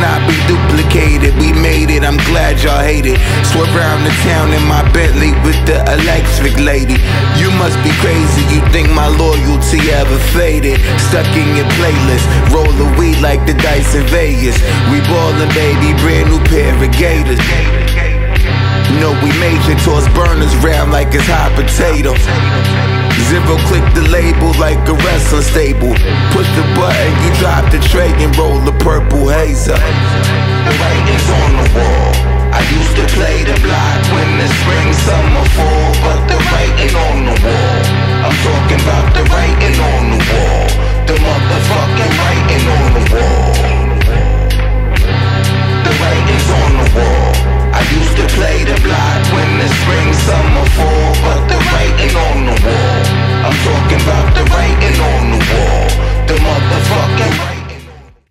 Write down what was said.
cannot be duplicated. We made it, I'm glad y'all hate it. Swerve around the town in my Bentley with the electric lady. You must be crazy, you think my loyalty ever faded. Stuck in your playlist, roll the weed like the dice in Vegas. We ballin', baby, brand new pair of gators. You know we major toss burners round like it's hot potato. Zero click the label like a wrestling stable. Push the button, you drop the tray and roll the purple hazer. The writing's on the wall. I used to play the block when the spring, summer, fall, but the writing on the wall. I'm talking about the writing on